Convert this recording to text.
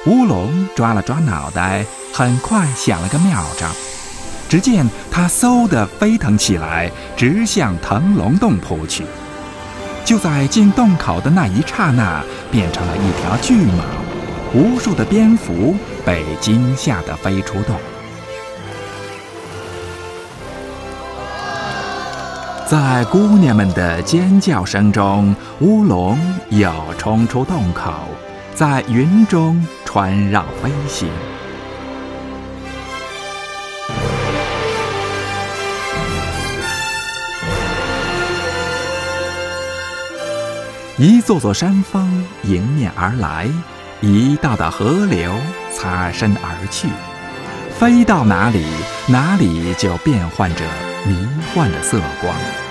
乌龙抓了抓脑袋，很快想了个妙招。只见它嗖地飞腾起来，直向腾龙洞扑去。就在进洞口的那一刹那，变成了一条巨蟒，无数的蝙蝠被惊吓得飞出洞。在姑娘们的尖叫声中，乌龙又冲出洞口，在云中穿绕飞行。一座座山峰迎面而来，一道道河流擦身而去，飞到哪里，哪里就变换着迷幻的色光。